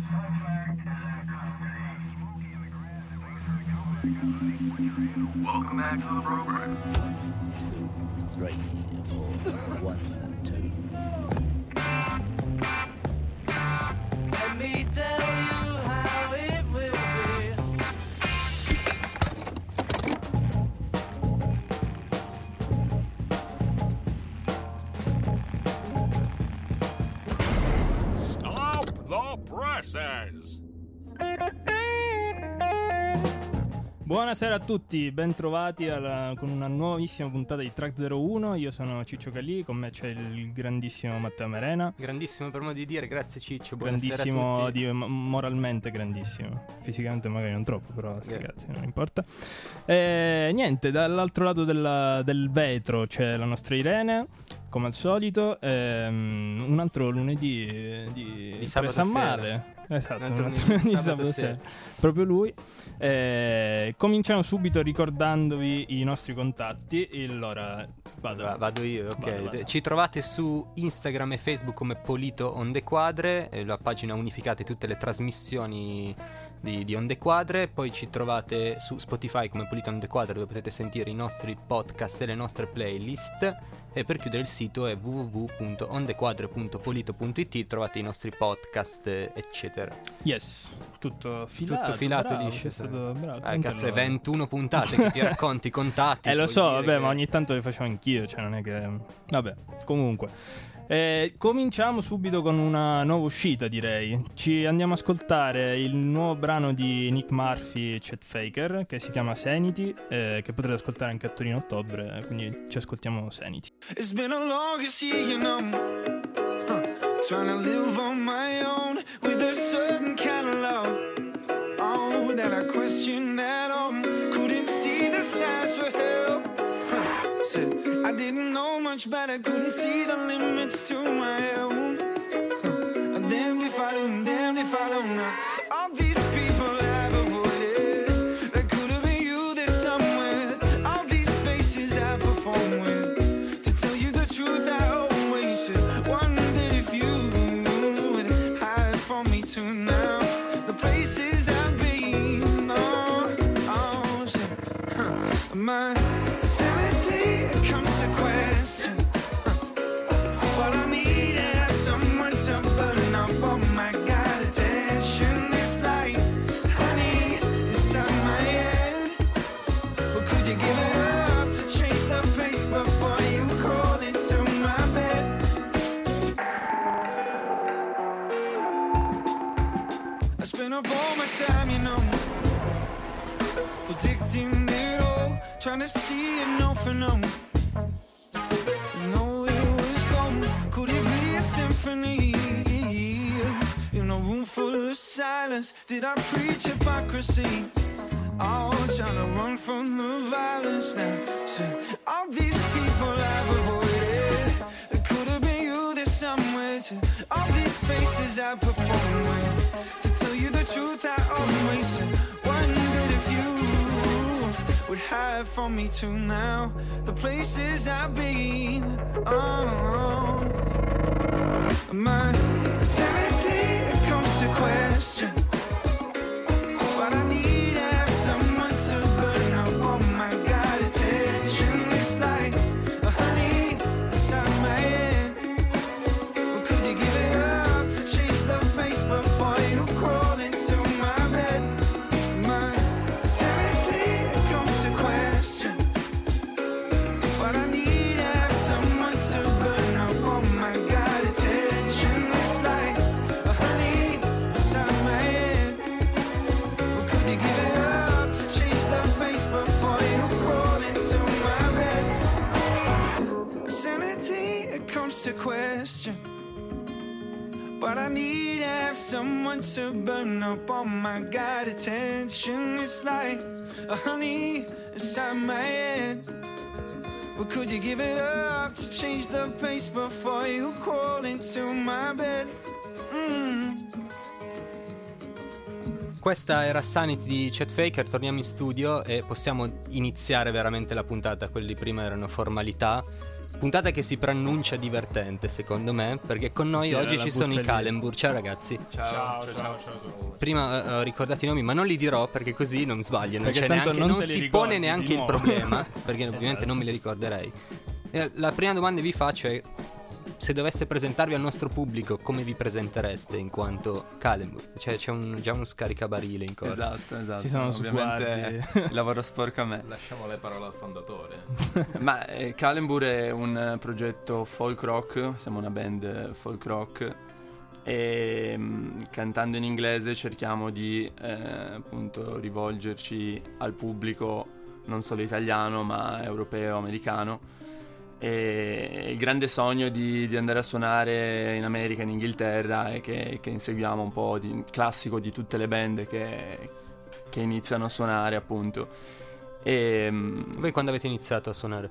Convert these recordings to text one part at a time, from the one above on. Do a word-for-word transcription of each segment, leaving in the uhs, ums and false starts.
Welcome back to the program. Two, three, four, one, two. Let me tell you how it will be. Stop the presses! Buonasera a tutti, bentrovati alla, con una nuovissima puntata di Track zero uno. Io sono Ciccio Calì, con me c'è il grandissimo Matteo Merena. Grandissimo per modo di dire, grazie Ciccio, buonasera Grandissimo, a tutti. di, moralmente grandissimo. Fisicamente magari non troppo, però sti Yeah. cazzi, non importa. E, niente, dall'altro lato della, del vetro c'è la nostra Irene, come al solito. ehm, Un altro lunedì di, Di sabato presa a sera. male. Esatto, Un altro un altro lunedì di lunedì di sabato sabato sera. sera. Proprio lui. Eh, cominciamo subito ricordandovi i nostri contatti. Allora, vado. Va- Vado io, ok. Vado, vado. Ci trovate su Instagram e Facebook come Polito Onde Quadre, eh, la pagina unificata di tutte le trasmissioni di, di Onde Quadre. Poi ci trovate su Spotify come Polito Onde Quadre, dove potete sentire i nostri podcast e le nostre playlist. E per chiudere il sito è w w w punto ondequadre punto polito punto i t, trovate i nostri podcast, eh, eccetera. Yes, tutto filato. Tutto filato bravo, liscio. sei stato bravo. Eh, tanto cazzo, è lo- ventuno puntate che ti racconti i contatti. Eh lo puoi so, dire vabbè, che- ma ogni tanto le faccio anch'io, cioè non è che... Vabbè, comunque. Eh, cominciamo subito con una nuova uscita, direi. Ci andiamo a ascoltare il nuovo brano di Nick Murphy e Chet Faker, che si chiama Sanity, eh, che potrete ascoltare anche a Torino a ottobre, quindi ci ascoltiamo Sanity. It's been a longest year, you know. Huh. Trying to live on my own with a certain kind of love. Oh, that I questioned at all. Couldn't see the signs for help. Huh. Said I didn't know much better. Couldn't see the limits to my own. Huh. And damned if I don't, damned if I don't know. All these people I've avoided. That could have been you there somewhere. All these faces I perform with. Truth I always said, wondered if you would hide from me too now. The places I've been, oh, oh, said, huh. My sanity comes to question, huh. But I need to have someone to burn up all my God attention. It's like honey inside my head. But could you give it up to change the pace before you call it? Spend up all my time, you know, predicting it all, trying to see it, no for no. You know it was gone, could it be a symphony? In a room full of silence, did I preach hypocrisy? Oh, trying to run from the violence now. So, all these people I've avoided, it could have been you there somewhere. To all these faces I perform with, to tell you the truth I always said, wondered if you would hide from me too now. The places I've been, oh, my sanity comes to question. But I need to have someone to burn up all my God attention. It's like a honey inside my head. Well, could you give it up to change the pace before you crawl into my bed? My sanity comes to question. But I need to have someone to burn up all my God attention. It's like a honey inside my head. Could you give it up to change the pace before you crawl into my bed? Sanity, it comes to question. But I need to have someone to burn up all my God attention. It's like a honey inside my head. Well, could you give it up to change the pace before you crawl into my bed? Mm. Questa era Sanity di Chet Faker, torniamo in studio e possiamo iniziare veramente la puntata. Quelli di prima erano formalità. Puntata che si preannuncia divertente, secondo me, perché con noi Sì, oggi la ci sono i butta lì. Kalembur. Ciao ragazzi. Ciao, ciao, ciao, ciao. Prima eh, ho ricordato i nomi, ma non li dirò perché così non sbaglio. Non, Perché c'è tanto neanche, non non te li si ricordi pone neanche di il nuovo. problema, perché ovviamente Esatto. non me li ricorderei. Eh, La prima domanda che vi faccio è: se doveste presentarvi al nostro pubblico, come vi presentereste in quanto Kalembur? Cioè c'è un, già uno scaricabarile in corso. Esatto, esatto. Ci sono Ovviamente sguardi. il lavoro sporco a me. Lasciamo le parole al fondatore. Ma eh, Kalembur è un eh, progetto folk rock, siamo una band eh, folk rock e mh, cantando in inglese cerchiamo di eh, appunto rivolgerci al pubblico non solo italiano ma europeo, americano. E il grande sogno di, di andare a suonare in America, in Inghilterra, e che, che inseguiamo un po' di classico di tutte le band che, che iniziano a suonare, appunto. E mh, Voi quando avete iniziato a suonare?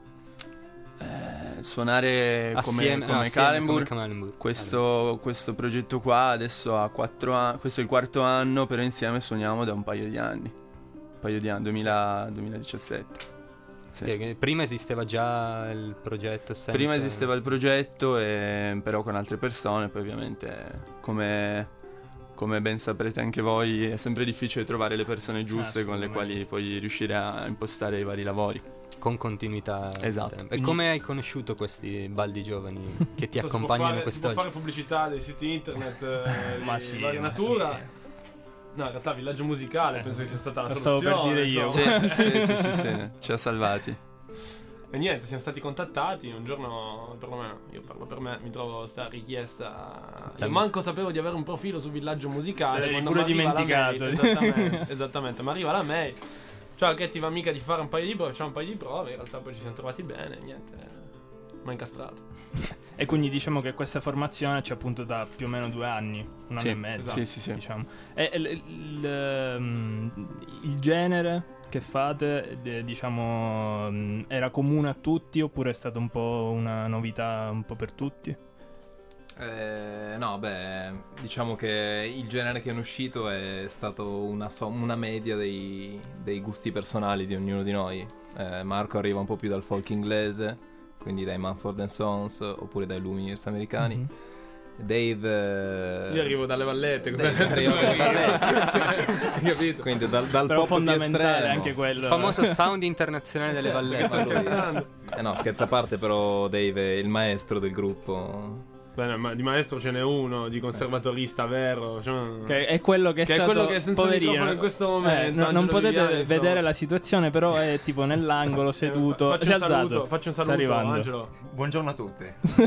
eh, suonare come, Assieme, come no, assieme Kalembur, come Kalembur. questo, questo progetto qua adesso ha quattro anni, questo è il quarto anno, però insieme suoniamo da un paio di anni, un paio di anni, duemila, duemiladiciassette. Sì. Sì, che prima esisteva già il progetto senza... Prima esisteva il progetto, e, però con altre persone, poi ovviamente come, come ben saprete anche voi è sempre difficile trovare le persone giuste con le quali poi riuscire a impostare i vari lavori. Con continuità. Esatto. E come hai conosciuto questi baldi giovani che ti Si può accompagnano fare- Si quest'oggi? può fare pubblicità dei siti internet eh, Ma di sì, varia ma natura. sì. No, in realtà Villaggio Musicale penso che sia stata la Lo stavo soluzione. per dire io. insomma. Sì, sì, sì, sì, sì, ci ha salvati. E niente, siamo stati contattati. Un giorno, perlomeno io parlo per me, mi trovo sta richiesta. Io manco sapevo di avere un profilo su Villaggio Musicale. Te l'avevi quando pure mi arriva la dimenticato. mail, esattamente, esattamente. Ma arriva la mail. Ciao, che ti va mica di fare un paio di prove? Facciamo un paio di prove. In realtà poi ci siamo trovati bene. Niente, mi ha incastrato. E quindi diciamo che questa formazione c'è appunto da più o meno due anni, un anno Sì, e mezzo. sì, sì, sì. Diciamo. E il, il- il- il genere che fate, eh, diciamo, mh, era comune a tutti oppure è stata un po' una novità un po' per tutti? Eh, no, beh, diciamo che il genere che è uscito è stato una, so- una media dei, dei gusti personali di ognuno di noi. Eh, Marco arriva un po' più dal folk inglese, quindi dai Mumford and Sons oppure dai Lumineers americani. Mhm. Dave... eh, Io arrivo dalle Vallette. Dave Cosa... arriva dalle Vallette. Hai capito? Quindi dal, dal Però pop più fondamentale estremo. anche quello. Il famoso sound internazionale delle Vallette. Ma lui- Eh no, scherzo a parte, però Dave è il maestro del gruppo. Bene, ma di maestro ce n'è uno, di conservatorista vero. Cioè... Che è quello che è Che è stato quello che è senza poverino. microfono in questo Eh, momento, no- non Angelo potete Viviani, insomma. vedere la situazione, però è tipo nell'angolo seduto. Faccio si è un alzato. saluto, faccio un Sta saluto, arrivando. Angelo. Buongiorno a tutti.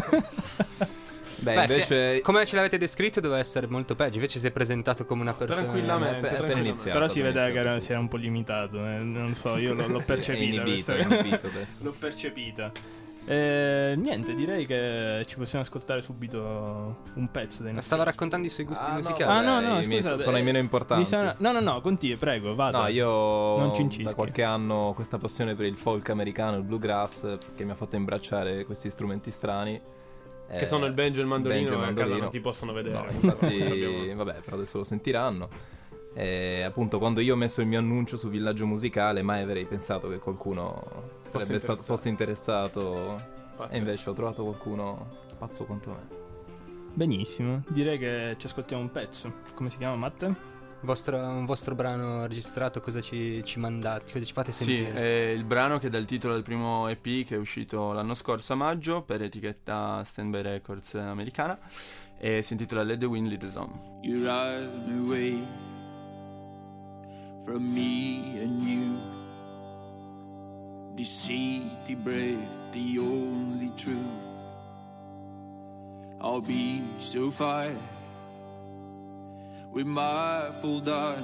Beh, Beh, invece... se- come ce l'avete descritto doveva essere molto peggio. Invece si è presentato come una persona Tranquillamente, è appena tranquillamente. iniziato. Però si vedeva che iniziato era, tutto. si era un po' limitato. eh, Non so, io l'ho, l'ho Sì, percepita. è inibito, questa- è inibito adesso. L'ho percepita. Eh, niente, direi che ci possiamo ascoltare subito un pezzo dei nostri. Stava raccontando i suoi gusti Ah, no, musicali. Ah, no, no, i miei- scusate, sono i meno eh, importanti. mi sa- No, no, no, continui, prego, vada. No, io Non ci incischi. da qualche anno ho questa passione per il folk americano, il bluegrass, che mi ha fatto imbracciare questi strumenti strani. Che sono il banjo e il mandolino, banjo e e a casa mandolino. non ti possono vedere. No, Sappiamo. infatti, vabbè, però adesso lo sentiranno. E appunto, quando io ho messo il mio annuncio su Villaggio Musicale, mai avrei pensato che qualcuno sarebbe stato, fosse interessato. Pazzesco. E invece ho trovato qualcuno pazzo quanto me. Benissimo, direi che ci ascoltiamo un pezzo. Come si chiama, Matte? Vostro, un vostro brano registrato, cosa ci, ci mandate? Cosa ci fate Sì, sentire? è il brano che dà il titolo al primo E P che è uscito l'anno scorso a maggio per etichetta Standby Records americana e si intitola Let the Wind Lead Us On. You run away from me and you. Deceit, the brave, the only truth. I'll be so far with my full done.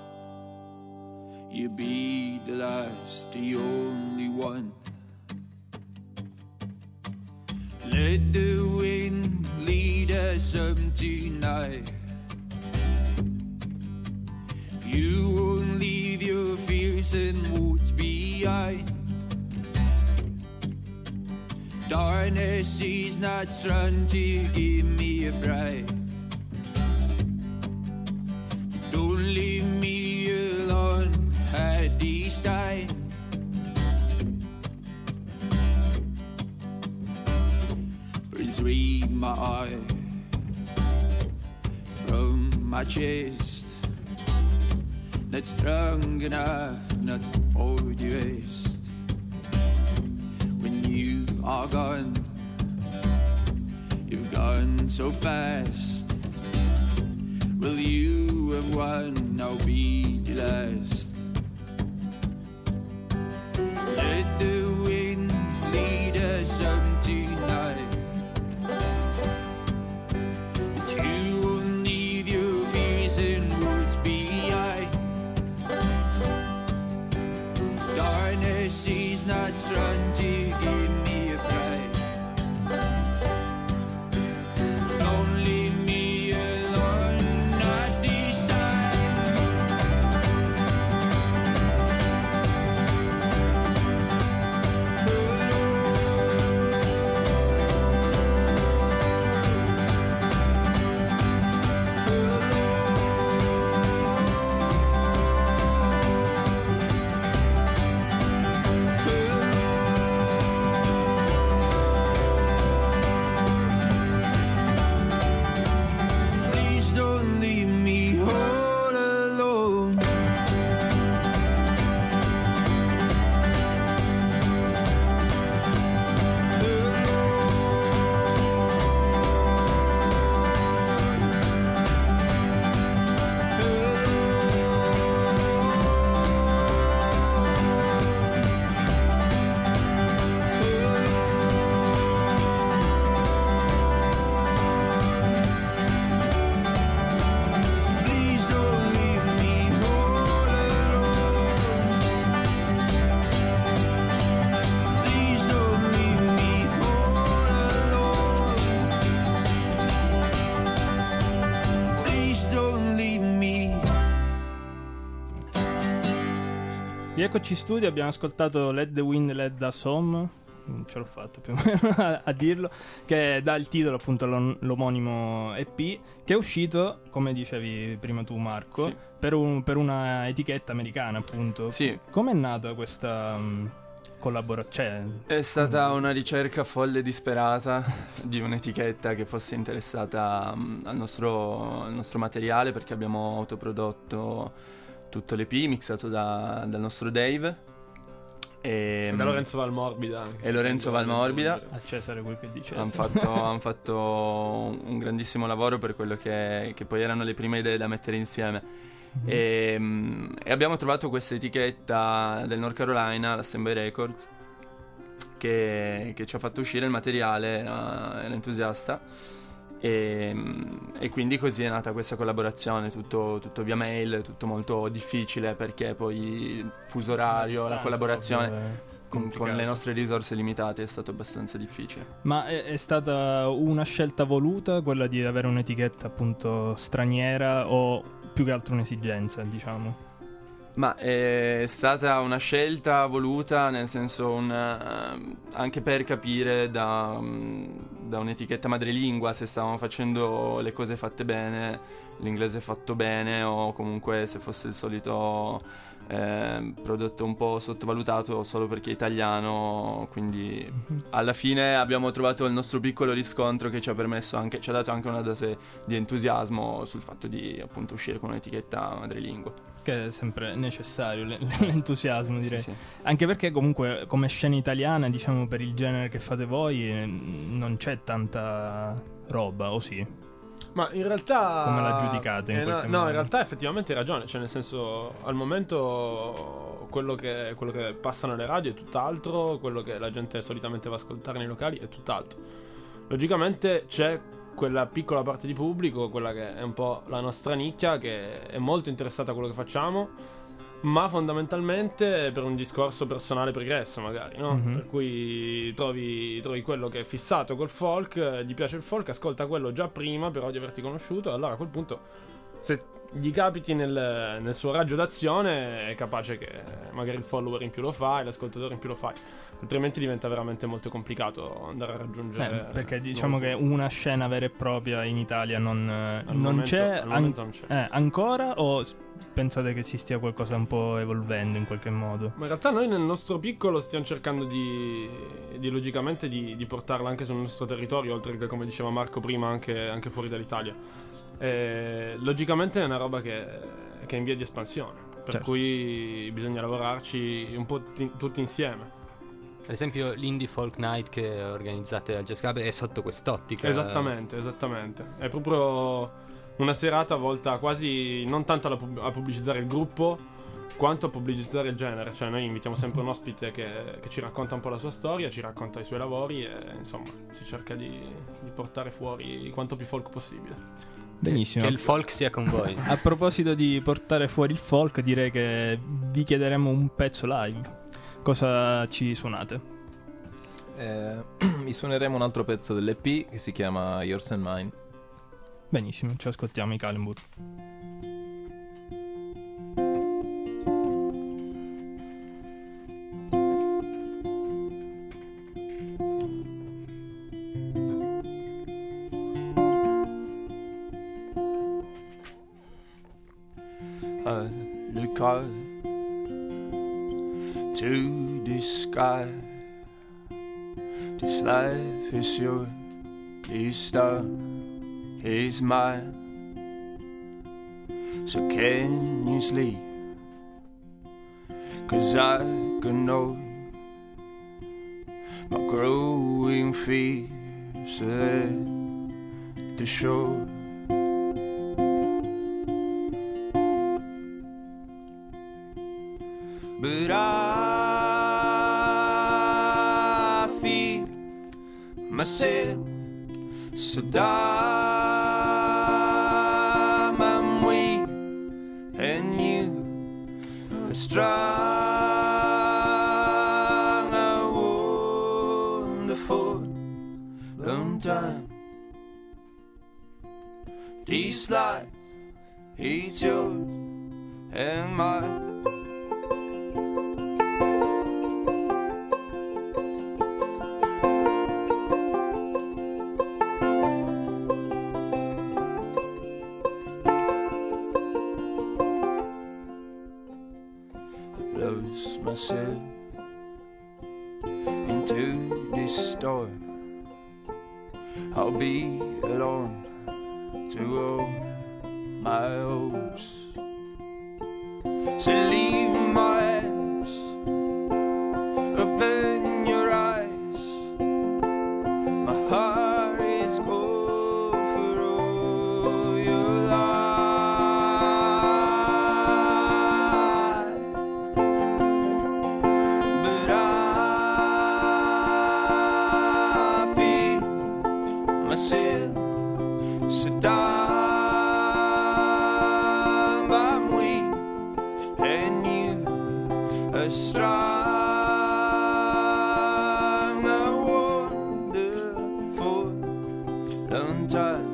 You be the last, the only one. Let the wind lead us on tonight. You won't leave your fears and what's behind. Darkness is not strong to give me a fright. Don't leave me alone at this time. my chest. Not strong enough, not for the rest. When you are gone, you've gone so fast. Will you have won, I'll be the last. Let the wind lead us on tonight. But you won't leave your fears and words behind. Darkness is not strong to give me a fright. Don't leave me alone, not this time. Please don't leave me all alone. Please don't leave me all alone. Please don't leave me all alone. Please don't leave me. Rieccoci in studio, abbiamo ascoltato Let the Wind Let Us Home, mm, ce l'ho fatta più o meno a, a dirlo, che dà il titolo appunto all'omonimo E P, che è uscito, come dicevi prima tu Marco, Sì. per, un- per una etichetta americana appunto. Sì. Com'è nata questa um, collaborazione? È stata una ricerca folle e disperata di un'etichetta che fosse interessata mm, al nostro, al nostro materiale, perché abbiamo autoprodotto tutto l'E P mixato da- dal nostro Dave e, Da Lorenzo Valmorbida anche. e Lorenzo Valmorbida. A Cesare quel che dice. Hanno fatto, han fatto un grandissimo lavoro per quello che, che poi erano le prime idee da mettere insieme. E, mm, e abbiamo trovato questa etichetta del North Carolina, la Standby Records, che, che ci ha fatto uscire il materiale, era, era entusiasta. E, e quindi così è nata questa collaborazione, tutto, tutto via mail, tutto molto difficile perché poi fuso orario, la collaborazione con, con le nostre risorse limitate è stato abbastanza difficile. Ma è, è stata una scelta voluta quella di avere un'etichetta appunto straniera o più che altro un'esigenza, diciamo? Ma è stata una scelta voluta, nel senso un, eh, anche per capire da, um, da un'etichetta madrelingua se stavamo facendo le cose fatte bene, l'inglese fatto bene, o comunque se fosse il solito eh, prodotto un po' sottovalutato solo perché è italiano. Quindi alla fine abbiamo trovato il nostro piccolo riscontro che ci ha permesso anche, ci ha dato anche una dose di entusiasmo sul fatto di appunto uscire con un'etichetta madrelingua. Che è sempre necessario l- l'entusiasmo, direi. Sì, sì. Anche perché comunque come scena italiana, diciamo, per il genere che fate voi eh, non c'è tanta roba, o sì? Ma in realtà Come la giudicate in eh, no, qualche no, modo? in realtà effettivamente hai ragione. Cioè, nel senso, al momento quello che, quello che passa nelle radio è tutt'altro, quello che la gente solitamente va a ascoltare nei locali è tutt'altro. Logicamente c'è quella piccola parte di pubblico, quella che è un po' la nostra nicchia, che è molto interessata a quello che facciamo, ma fondamentalmente per un discorso personale pregresso magari, no? Mhm. Per cui trovi, trovi quello che è fissato col folk, eh, gli piace il folk, ascolta quello già prima però di averti conosciuto, e allora a quel punto se gli capiti nel, nel suo raggio d'azione, è capace che magari il follower in più lo fai, l'ascoltatore in più lo fai, altrimenti diventa veramente molto complicato andare a raggiungere. Eh, perché diciamo che una scena vera e propria in Italia non, non momento- c'è, al momento an- non c'è. eh, ancora, o pensate che si stia qualcosa un po' evolvendo in qualche modo? Ma in realtà noi nel nostro piccolo stiamo cercando di, di logicamente di, di portarla anche sul nostro territorio, oltre che, come diceva Marco prima, anche, anche fuori dall'Italia. E, logicamente è una roba che, che è in via di espansione, per Certo. cui bisogna lavorarci un po' ti- tutti insieme. Ad esempio l'Indie Folk Night che organizzate al Jazz Club è sotto quest'ottica. Esattamente, esattamente. È proprio una serata volta quasi non tanto alla pub- a pubblicizzare il gruppo, quanto a pubblicizzare il genere. Cioè noi invitiamo sempre un ospite che, che ci racconta un po' la sua storia, ci racconta i suoi lavori e insomma si cerca di, di portare fuori quanto più folk possibile. Benissimo. Che il folk sia con voi. A proposito di portare fuori il folk, direi che vi chiederemo un pezzo live. Cosa ci suonate? Eh, vi suoneremo un altro pezzo dell'E P che si chiama Yours and Mine. Benissimo, ci ascoltiamo i Kallenbur. I look out to the sky. This life is yours, this star is mine. So can you sleep? 'Cause I can know my growing fears are to show. But I feel myself so dumb and weak, and you are strong and wonderful. Long time this life is yours and mine. Lost myself into this storm. I'll be alone to all my hopes. So leave my hands, open your eyes. My heart is cold for all your lies. But I feel myself so dumb, I'm weak, and you are strong and wonderful. Long time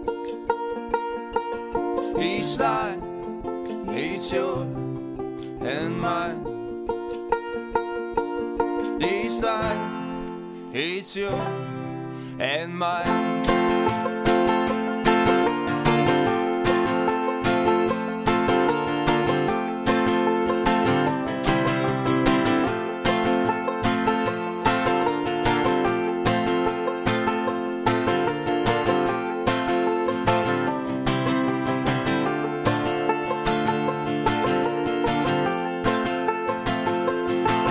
each life is yours and mine. This life is yours and mine.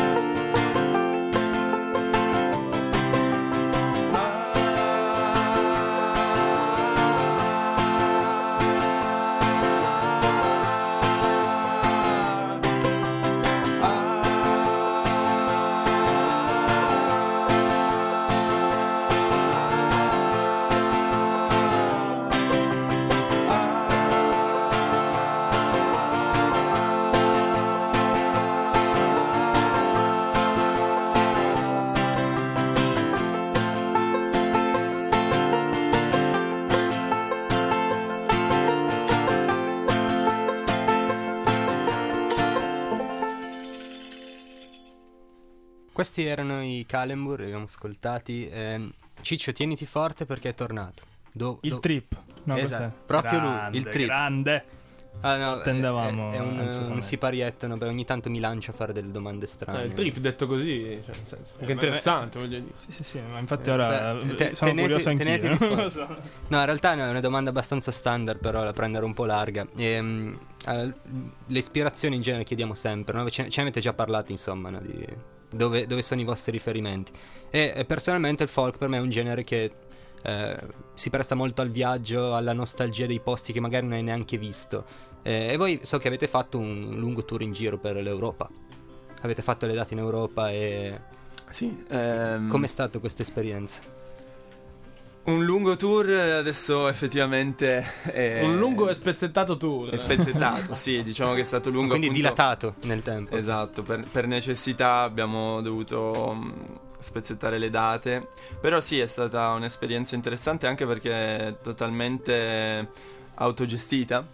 I Questi erano i Kalembur, li abbiamo ascoltati. Eh, Ciccio, tieniti forte perché è tornato. Do, il do... trip. No, esatto, proprio grande, lui, il trip. Grande. Ah, no, attendevamo. È, è un, un siparietto, no? Beh, ogni tanto mi lancio a fare delle domande strane. Eh, il trip detto così, cioè, nel senso, eh, è interessante, voglio dire. Sì, sì, sì, ma infatti ora Beh, te, sono tenete, curioso anch'io. tenetevi Non lo so. No, in realtà no, è una domanda abbastanza standard, però la prendere un po' larga. Ehm, uh, le ispirazioni in genere chiediamo sempre, no? Ce, ce ne avete già parlato, insomma, no? Di dove, dove sono i vostri riferimenti. E, e personalmente il folk per me è un genere che eh, si presta molto al viaggio, alla nostalgia dei posti che magari non hai neanche visto. Eh, e voi so che avete fatto un lungo tour in giro per l'Europa. Avete fatto le date in Europa e... Sì. Ehm... Com'è stata questa esperienza? Un lungo tour adesso effettivamente è... Un lungo e spezzettato tour. È spezzettato, sì, diciamo che è stato lungo. Quindi appunto, dilatato nel tempo. Esatto, per, per necessità abbiamo dovuto um, spezzettare le date. Però sì, è stata un'esperienza interessante anche perché è totalmente autogestita.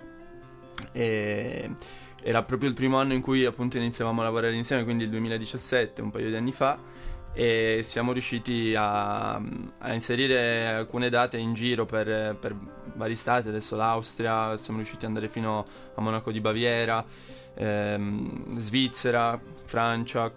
E era proprio il primo anno in cui appunto iniziavamo a lavorare insieme, quindi il duemiladiciassette, un paio di anni fa, e siamo riusciti a, a inserire alcune date in giro per, per vari stati. Adesso l'Austria, siamo riusciti ad andare fino a Monaco di Baviera, ehm, Svizzera, Francia.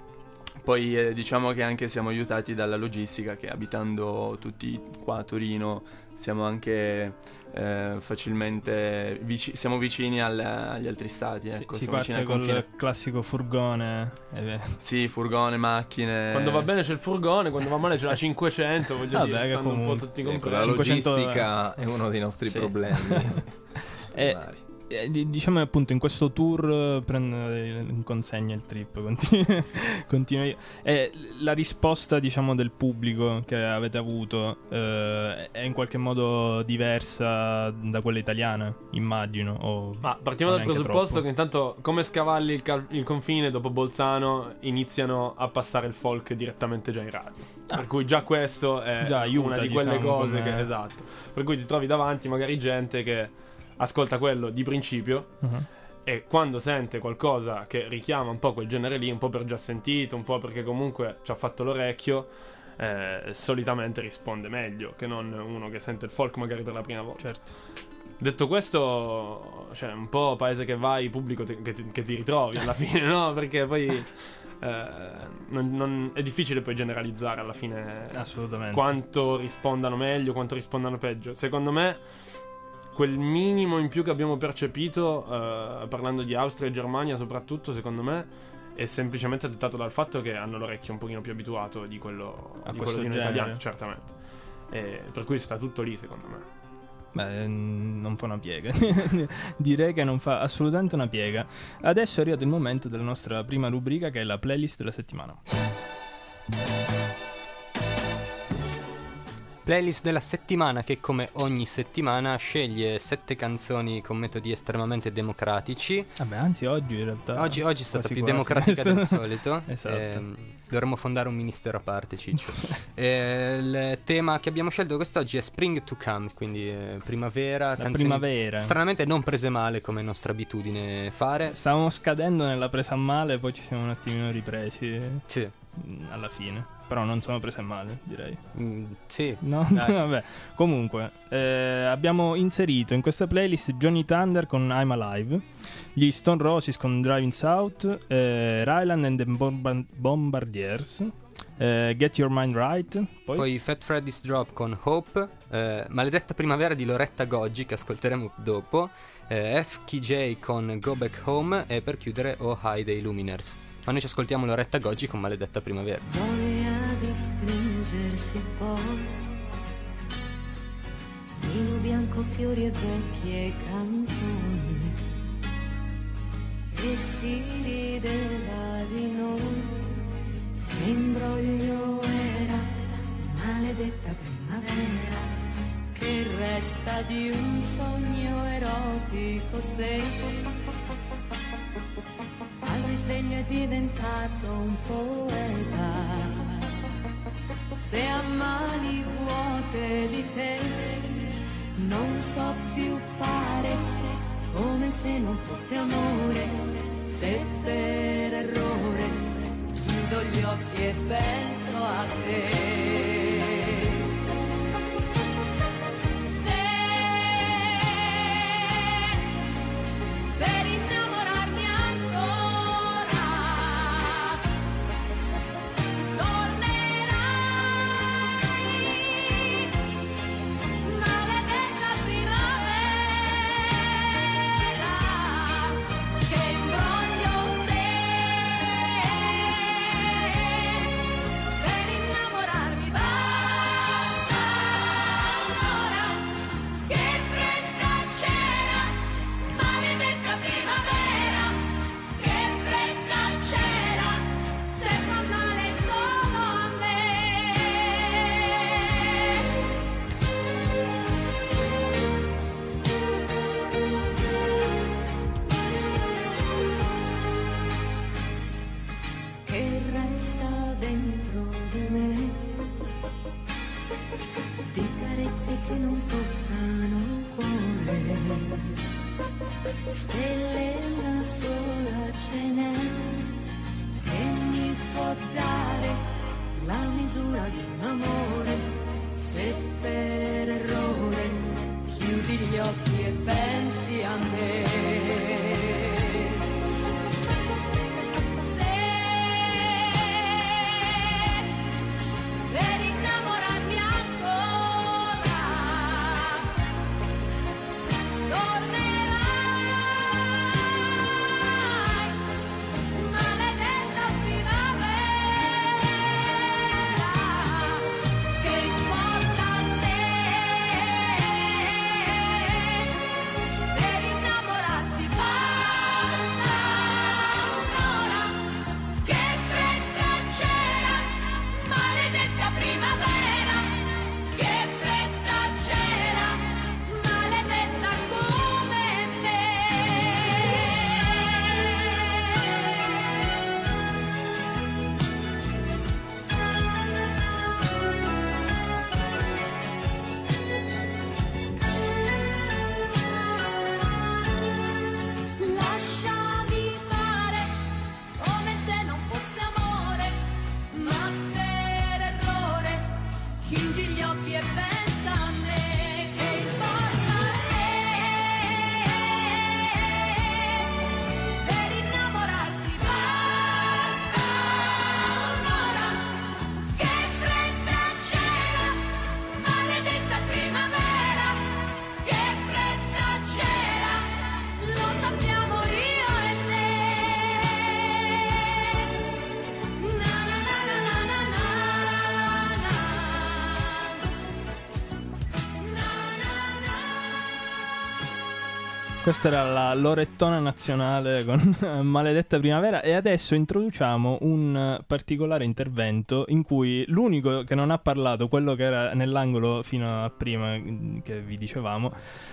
Poi eh, diciamo che anche siamo aiutati dalla logistica, che abitando tutti qua a Torino siamo anche eh, facilmente vici- siamo vicini al, agli altri stati, ecco. Si, si siamo vicini parte al col confine. classico furgone. Eh, Sì, furgone, macchine. Quando va bene c'è il furgone, quando va male c'è la cinquecento, voglio Vabbè, dire, che stanno un po' comunque- tutti Sì, comprati. la cinquecento logistica è uno dei nostri Sì. problemi. Eh, primari. eh, di- diciamo appunto in questo tour eh, prendo in consegna il trip. Continu- continuo io. Eh, la risposta diciamo del pubblico che avete avuto eh, è in qualche modo diversa da quella italiana, immagino. O Ma partiamo dal neanche presupposto troppo. che intanto come scavalli il, cal- il confine dopo Bolzano iniziano a passare il folk direttamente già in radio. Per cui già questo è Già aiuta, una di quelle diciamo, cose come- che esatto. Per cui ti trovi davanti magari gente che ascolta quello di principio Mhm. e quando sente qualcosa che richiama un po' quel genere lì, un po' per già sentito, un po' perché comunque ci ha fatto l'orecchio, eh, solitamente risponde meglio che non uno che sente il folk magari per la prima volta. Certo. Detto questo, cioè un po' paese che vai, pubblico ti- che, ti, che ti ritrovi alla fine, no? Perché poi eh, non, non- è difficile poi generalizzare alla fine Assolutamente. quanto rispondano meglio, quanto rispondano peggio. Secondo me quel minimo in più che abbiamo percepito, eh, parlando di Austria e Germania soprattutto, secondo me è semplicemente dettato dal fatto che hanno l'orecchio un pochino più abituato di quello A di, questo quello di noi genere. italiani, certamente. E per cui sta tutto lì, secondo me. Beh, mm, non fa una piega. Direi che non fa assolutamente una piega. Adesso è arrivato il momento della nostra prima rubrica, che è la playlist della settimana. Playlist della settimana che come ogni settimana sceglie sette canzoni con metodi estremamente democratici. Vabbè, anzi oggi in realtà Oggi, oggi è stata quasi più quasi. democratica del solito. Esatto. Ehm, dovremmo fondare un ministero a parte, Ciccio. Eh, il tema che abbiamo scelto quest'oggi è Spring to Come, quindi eh, primavera. La canzoni primavera. stranamente non prese male come è nostra abitudine fare. Stavamo scadendo nella presa a male, poi ci siamo un attimino ripresi Sì. mm, alla fine. Però non sono prese male, direi. Mm, sì. No? Dai. Vabbè. Comunque, eh, abbiamo inserito in questa playlist Johnny Thunder con I'm Alive, gli Stone Roses con Driving South, eh, Ryland and the Bomba- Bombardiers, eh, Get Your Mind Right, poi, Poi Fat Freddy's Drop con Hope, eh, Maledetta Primavera di Loretta Goggi, che ascolteremo dopo, eh, F K J con Go Back Home e per chiudere Oh High dei Luminers. Ma noi ci ascoltiamo Loretta Goggi con Maledetta Primavera. Voglia di stringersi poi, vino bianco, fiori e vecchie canzoni, e si rideva di noi, che imbroglio era, maledetta primavera, che resta di un sogno erotico sei. Al risveglio è diventato un poeta, se a mani vuote di te non so più fare, come se non fosse amore, se per errore chiudo chiudo gli occhi e penso a te. Per innamorarmi ancora tornerai, maledetta primavera, che imbroglio sei. Per innamorarmi basta un'ora, che fretta c'era, maledetta primavera, che fretta c'era, se fa male solo a me. Che resta dentro di me, di carezze che non toccano il cuore, stelle una sola ce n'è, che mi può dare la misura di un amore, se per errore chiudi gli occhi e pensi a me. Se per innamorarmi ancora tornerai, maledetta primavera, che importa se per innamorarsi basta un'ora, che fretta c'era, maledetta primavera, che fretta c'era, maledetta come me. Lasciami fare come se non fosse amore, ma per errore chiudi gli occhi e pensa a me. Che importa se per innamorarsi basta un'ora, che fretta c'era, maledetta primavera, che fretta c'era, lo sappiamo io e te. Na na na na na na na na. Na na na. Questa era la Lorettona nazionale con Maledetta primavera, e adesso introduciamo un particolare intervento in cui l'unico che non ha parlato, quello che era nell'angolo fino a prima che vi dicevamo,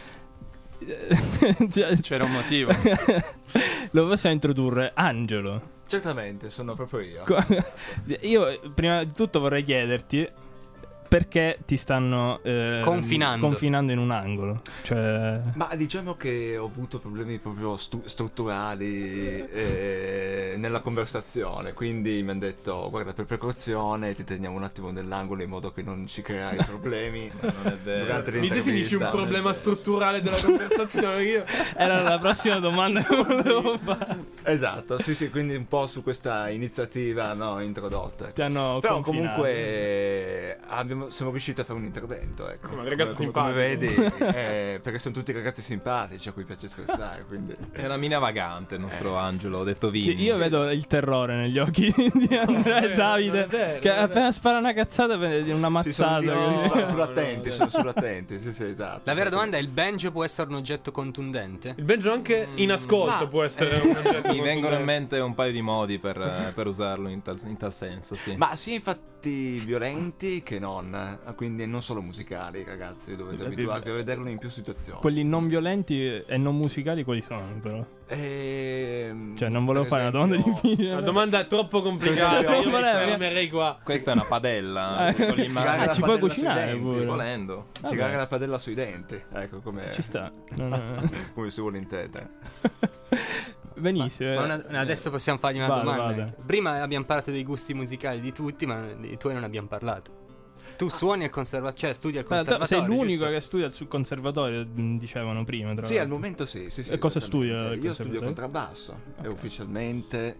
C'era un motivo. lo possiamo introdurre, Angelo. Certamente, sono proprio io. Co- Io prima di tutto vorrei chiederti perché ti stanno eh, Confinando. confinando in un angolo. Cioè, Ma diciamo che ho avuto problemi proprio stu- strutturali eh, nella conversazione, quindi mi hanno detto guarda, per precauzione ti teniamo un attimo nell'angolo in modo che non ci creai problemi. Non è vero. Durante Mi l'intervista. definisci un problema strutturale della conversazione? Io... era la prossima domanda che volevo fare. Esatto, sì sì, quindi un po' su questa iniziativa, no, introdotta. Ti hanno Però confinato. comunque abbiamo, siamo riusciti a fare un intervento, ecco. Ma ragazzi come, come simpatici. vedi, eh, perché sono tutti ragazzi simpatici a cui piace scherzare, quindi È una mina vagante il nostro Angelo, ho detto Vini. Sì, io vedo il terrore negli occhi di Andrea e Davide, che appena spara una cazzata vedi una Sì, sono mazzata. lì, che- sono sull'attenti, sono sull'attenti, sì, sì, esatto. La vera domanda è: il banjo può essere un oggetto contundente? Il banjo anche in ascolto Ma- può essere un oggetto Mi vengono in contundente. mente un paio di modi per, eh, per usarlo in tal, in tal senso, sì. Ma sia infatti violenti che non, eh, quindi non solo musicali, ragazzi, dovete abituarvi a vederlo in più situazioni. Quelli non violenti e non musicali quali sono, però? Ehm, Cioè, non volevo per fare una domanda esempio- difficile. La domanda è troppo complicata. Per esempio- Io mi Volevo- fermerei qua. Questa è una padella. Eh, con gli tirare immagini. Ah, la ci puoi padella sui cucinare denti, pure. Volendo. Vabbè. Tirare la padella sui denti, ecco come Ci sta. Non- come si vuole in teta. Benissimo. Ma una- adesso possiamo fargli una Vada, domanda. vada. Prima abbiamo parlato dei gusti musicali di tutti, ma dei tuoi non abbiamo parlato. Tu suoni al conservatorio, cioè studi al Tra l'altro, conservatorio. sei l'unico giusto? che studia sul conservatorio, mh, dicevano prima. Tra Sì, al l'altro. momento sì, sì, sì, E cosa esattamente. studia? al Io studio conservatorio? contrabbasso Ok. e ufficialmente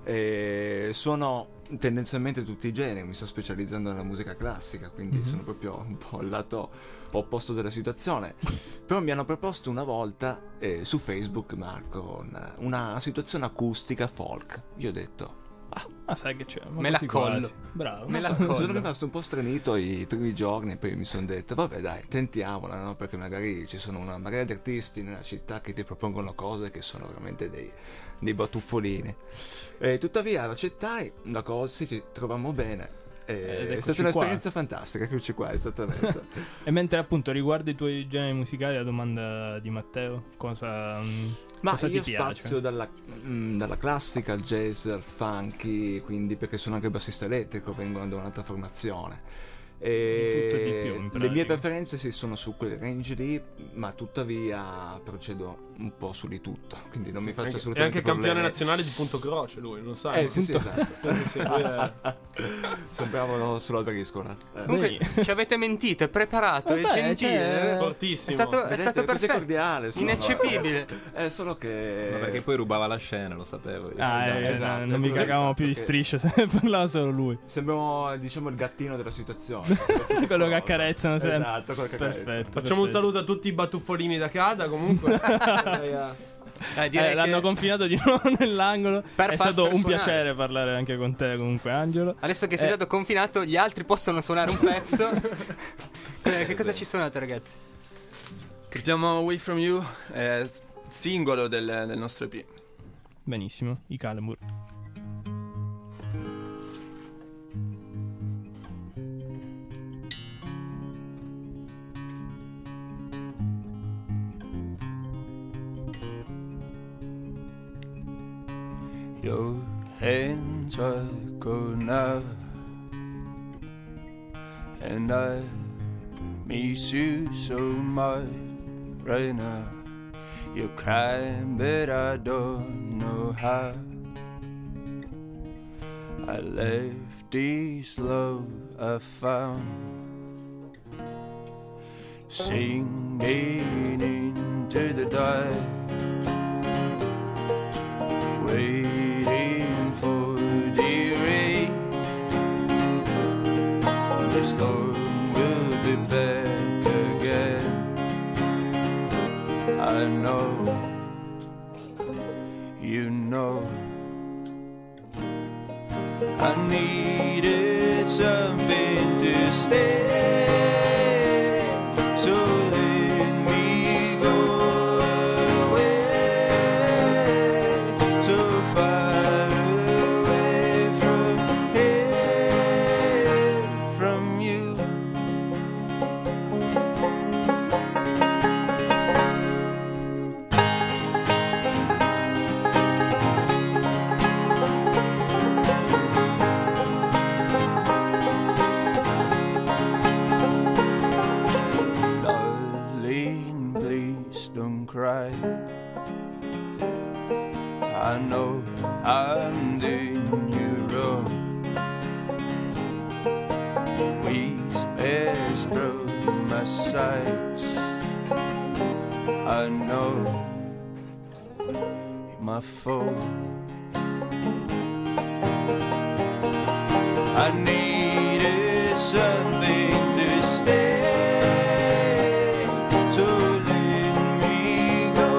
eh, suono tendenzialmente tutti i generi, mi sto specializzando nella musica classica, quindi Mhm. sono proprio un po' al lato opposto della situazione. Però mi hanno proposto una volta eh, su Facebook, Marco, una, una situazione acustica folk. Io ho detto, Ah, sai che c'è? Me la quasi collo. quasi. Bravo. Me la sono, collo. sono rimasto un po' stranito i primi giorni, poi mi sono detto vabbè dai, tentiamola, no? Perché magari ci sono una marea di artisti nella città che ti propongono cose che sono veramente dei, dei batuffolini. E tuttavia accettai la cosa, sì, ci trovammo bene. E Ed è eccoci stata qua. un'esperienza fantastica, eccoci qua, esattamente. E mentre appunto riguardo i tuoi generi musicali, la domanda di Matteo, cosa, mh, Ma cosa io ti piace? spazio dalla, mh, dalla classica al jazz al funky, quindi perché sono anche bassista elettrico, vengo da un'altra formazione. E Di tutto e di più, in le pratica. mie preferenze sì, sono su quel range lì, ma tuttavia procedo un po' su di tutto, quindi non mi faccio Anche- è assolutamente anche campione problemi. nazionale di punto croce lui, non sai? Eh sì, sì, Punto- esatto. Sì, sì, lui è- Sembravo sulla briscola. Eh. Comunque ci avete mentito, è preparato, è Vabbè, gentile. cioè, eh. fortissimo. È stato, è Vedete, stato così perfetto. cordiale sono. Ineccepibile. È solo che Ma perché poi rubava la scena, lo sapevo io. Ah, Esatto, eh, esatto. non mi Così cagavamo il più di fatto strisce se ne parlava solo lui. sembravo, diciamo, il gattino della situazione. Quello che accarezzano sempre. Esatto, quello che accarezza. Perfetto. Facciamo un perfetto. saluto a tutti i batuffolini da casa comunque. Dai, ah. Eh, direi Eh, l'hanno che confinato di nuovo nell'angolo. Per È far- stato per un suonare. piacere parlare anche con te, comunque, Angelo. adesso che sei Eh. stato confinato, gli altri possono suonare un pezzo. Eh, che cosa ci suonate, ragazzi? Portiamo Away From You, è singolo del, del nostro E P. Benissimo, i Kalembur. Your hands are cold now, and I miss you so much right now. You're crying, but I don't know how. I left this love I found, singing into the dark, waiting for the rain. The storm will be back again. I know, you know, I needed something to stay, so let me go away, so far away from here, from you. Darling, please don't cry. I know I'm doing you wrong. Whispers broke my sight. I know it's my fault. I needed something to stay, so let me go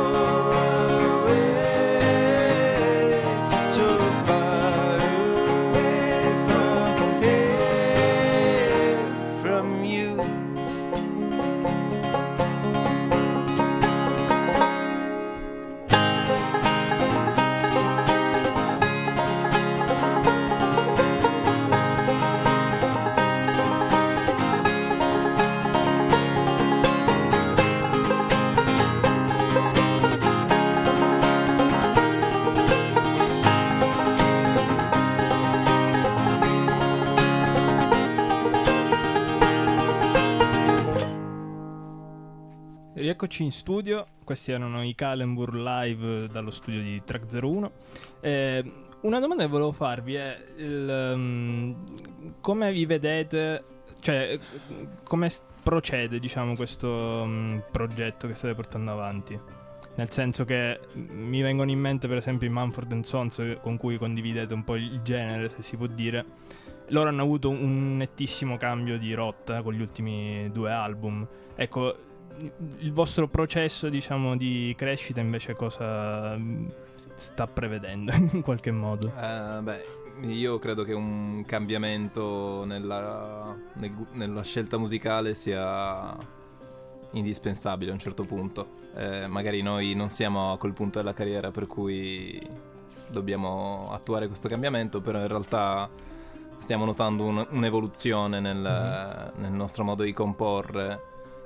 away, so far away from here, from you. Eccoci in studio, questi erano i Kallenburg live dallo studio di Track zero uno. Eh, una domanda che volevo farvi è il, um, come vi vedete, cioè come s- procede diciamo questo um, progetto che state portando avanti? Nel senso che mi vengono in mente per esempio i Mumford and Sons, con cui condividete un po' il genere, se si può dire. Loro hanno avuto un nettissimo cambio di rotta con gli ultimi due album. Ecco, il vostro processo, diciamo, di crescita invece cosa sta prevedendo in qualche modo? Eh, beh, io credo che un cambiamento nella, nel gu- nella scelta musicale sia indispensabile a un certo punto. Eh, magari noi non siamo a quel punto della carriera per cui dobbiamo attuare questo cambiamento, però in realtà stiamo notando un- un'evoluzione nel, mm-hmm. nel nostro modo di comporre,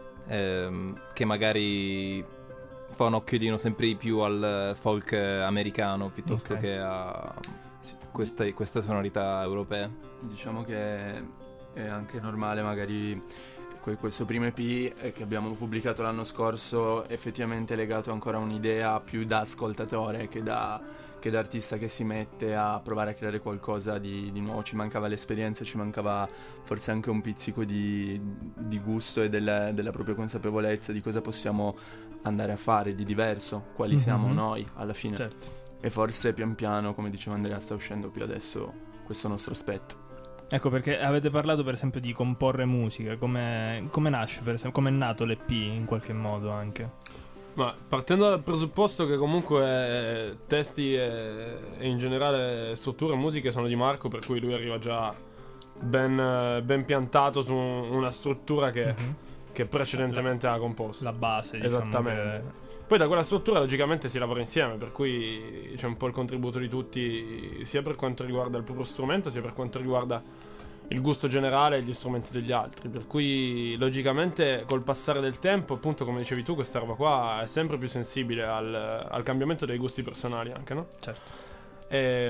ehm, che magari fa un occhiolino sempre di più al folk americano piuttosto Ok. che a queste, queste sonorità europee. Diciamo che è anche normale magari que- questo primo E P eh, che abbiamo pubblicato l'anno scorso effettivamente legato ancora a un'idea più da ascoltatore che da, che da artista che si mette a provare a creare qualcosa di, di nuovo. Ci mancava l'esperienza, ci mancava forse anche un pizzico di, di gusto e del- della propria consapevolezza di cosa possiamo andare a fare di diverso, quali Mhm. siamo noi alla fine. Certo. E forse pian piano, come diceva Andrea, sta uscendo più adesso questo nostro aspetto. Ecco, perché avete parlato per esempio di comporre musica, come, come nasce per esempio, come è nato l'E P in qualche modo anche? Ma partendo dal presupposto che comunque eh, testi e, e in generale strutture e musiche sono di Marco, per cui lui arriva già ben, eh, ben piantato su un- una struttura che, Mhm. che precedentemente ha composto. La base, diciamo. Esattamente. che- Poi da quella struttura logicamente si lavora insieme, per cui c'è un po' il contributo di tutti, sia per quanto riguarda il proprio strumento, sia per quanto riguarda il gusto generale e gli strumenti degli altri. Per cui logicamente col passare del tempo, appunto come dicevi tu, questa roba qua è sempre più sensibile al, al cambiamento dei gusti personali anche, no? Certo. E,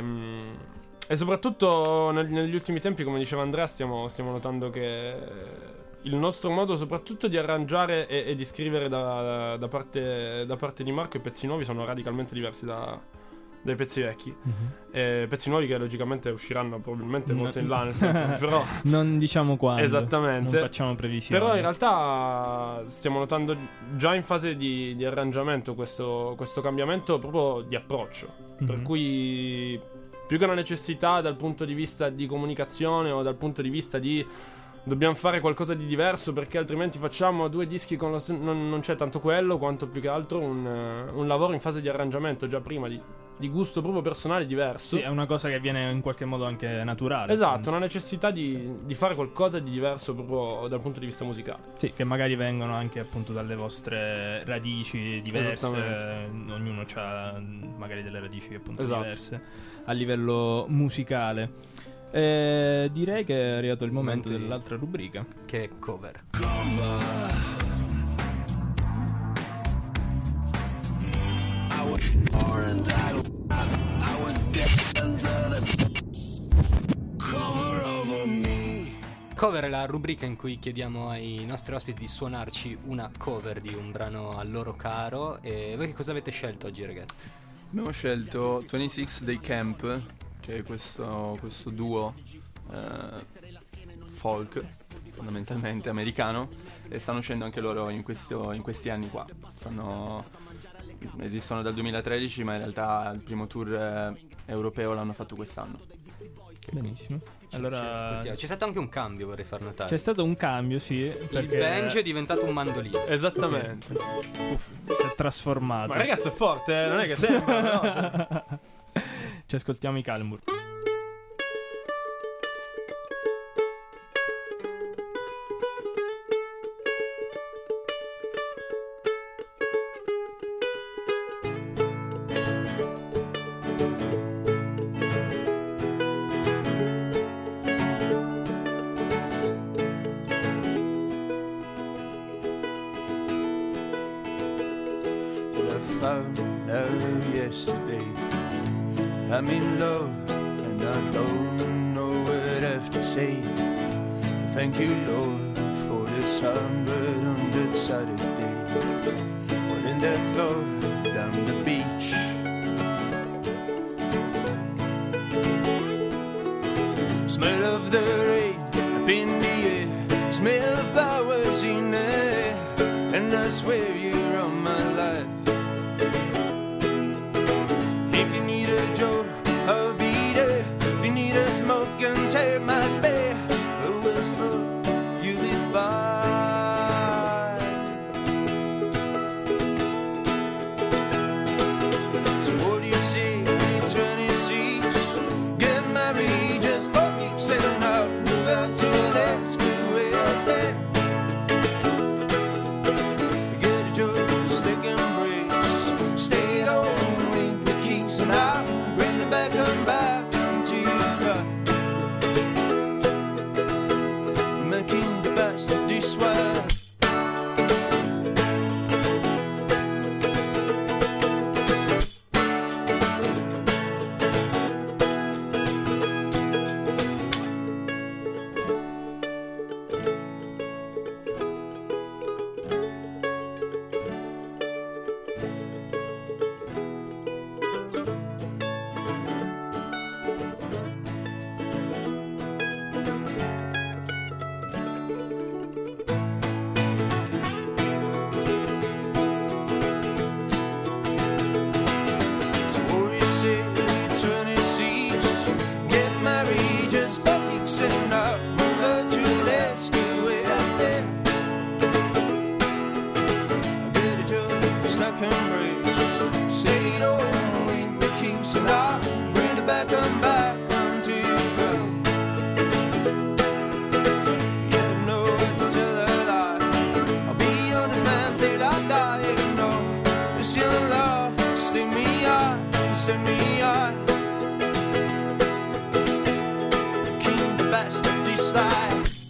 e soprattutto nel- negli ultimi tempi, come diceva Andrea, stiamo, stiamo notando che il nostro modo soprattutto di arrangiare e, e di scrivere da, da parte, da parte di Marco, i pezzi nuovi sono radicalmente diversi da, dai pezzi vecchi. Mhm. E pezzi nuovi che logicamente usciranno probabilmente No. molto in là nel tempo, però Non diciamo quando. esattamente, Non facciamo previsioni. però in realtà stiamo notando già in fase di, di arrangiamento questo, questo cambiamento proprio di approccio, per Mhm. cui più che una necessità dal punto di vista di comunicazione o dal punto di vista di dobbiamo fare qualcosa di diverso perché altrimenti facciamo due dischi con lo s- non, non c'è tanto quello, quanto più che altro un, eh, un lavoro in fase di arrangiamento già prima di, di gusto proprio personale diverso. Sì, è una cosa che viene in qualche modo anche naturale. Esatto, appunto. una necessità di, di fare qualcosa di diverso proprio dal punto di vista musicale. Sì, che magari vengono anche appunto dalle vostre radici diverse. Esattamente. Ognuno ha magari delle radici appunto Esatto. diverse a livello musicale. Eh, direi che è arrivato il momento Momento di- dell'altra rubrica. Che è cover. Cover è la rubrica in cui chiediamo ai nostri ospiti di suonarci una cover di un brano a loro caro. E voi che cosa avete scelto oggi, ragazzi? Abbiamo scelto ventisei dei Camp, che è questo, questo duo eh, folk, fondamentalmente americano, e stanno uscendo anche loro in, questo, in questi anni qua. Stanno, esistono dal duemilatredici, ma in realtà il primo tour eh, europeo l'hanno fatto quest'anno. Benissimo. Ci Allora, ascoltiamo. C'è stato anche un cambio, vorrei far notare. c'è stato un cambio, sì. Il Perché banjo è diventato un mandolino. Esattamente. si è trasformato. Ma ragazzo è forte, eh? Non è che sembra, no? Cioè- Ci ascoltiamo i Kallenburg. But I found out yesterday I'm in love and I don't know what I have to say. Thank you, Lord, for this sunbird on that Saturday. sand that flow down the beach. Smell of the rain up in the air, smell of flowers in the air, and I swear you're on my life. If you need a joke, I'll be there. If you need a smoke and take my spare, oh, we'll smoke, you'll be fine. So what do you say when you're twenty-six? Get married just for me, settle out, move out to the next way out there. Get a joke, stick and brace, stay at home, ring the keys and out, bring the back and back until you got making the best of this world. So what do you say when you're twenty-six? Get married just for weeks and out, move out to the next way out there. Get a job, stuck and brace, stay at home, ring the keys and out, bring the back and back until you go. You don't know what to tell a lie. I'll be honest, man, till I die. You know, this your love, sting me out, send me out. King the best of this life.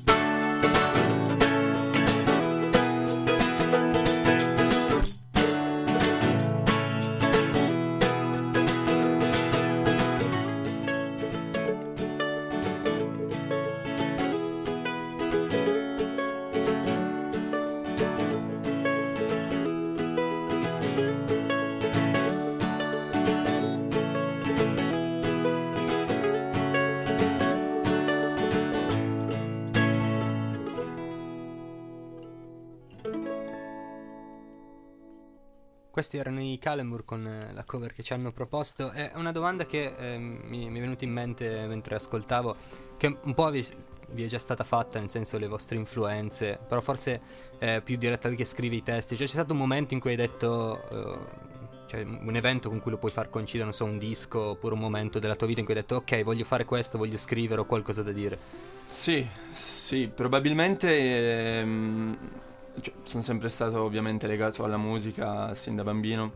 Questi erano i Kalemur con eh, la cover che ci hanno proposto. È una domanda che eh, mi, mi è venuta in mente mentre ascoltavo, che un po' vi, vi è già stata fatta, nel senso le vostre influenze, però forse eh, più diretta che scrivi i testi. Cioè c'è stato un momento in cui hai detto, eh, cioè un evento con cui lo puoi far coincidere, non so, un disco, oppure un momento della tua vita in cui hai detto ok, voglio fare questo, voglio scrivere, ho qualcosa da dire. Sì, sì, probabilmente ehm, cioè, sono sempre stato ovviamente legato alla musica sin da bambino.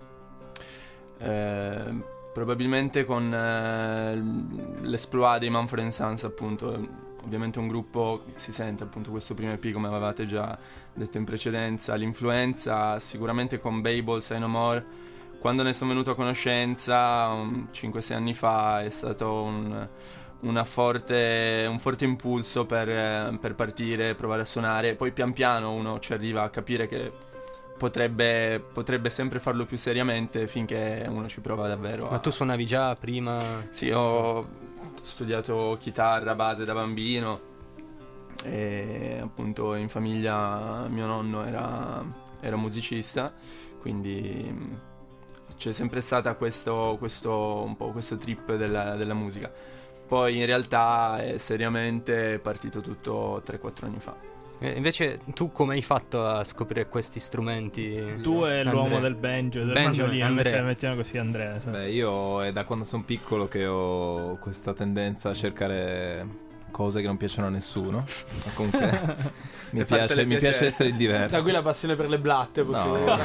Eh, probabilmente con eh, l'esploit dei Mumford and Sons, appunto, ovviamente un gruppo, si sente appunto questo primo E P, come avevate già detto in precedenza, l'influenza sicuramente con Babel, Say No More. Quando ne sono venuto a conoscenza um, cinque sei anni fa è stato un Una forte, un forte impulso per, eh, per partire, provare a suonare. Poi pian piano uno ci arriva a capire che potrebbe, potrebbe sempre farlo più seriamente finché uno ci prova davvero. Ma a... tu suonavi già prima? Sì, ho studiato chitarra base da bambino e appunto in famiglia mio nonno era, era musicista, quindi c'è sempre stata questo, questo, un po' questo trip della, della musica. Poi in realtà è seriamente partito tutto tre quattro anni fa. E invece tu come hai fatto a scoprire questi strumenti? Tu e Andrea? l'uomo del banjo, del Banjo, mandolino, Andrea. invece mettiamo così Andrea. Sì. Beh, io è da quando sono piccolo che ho questa tendenza a cercare cose che non piacciono a nessuno. Ma comunque mi, E piace, fartele mi piace piacere. essere il diverso. Da qui la passione per le blatte, possiamo No,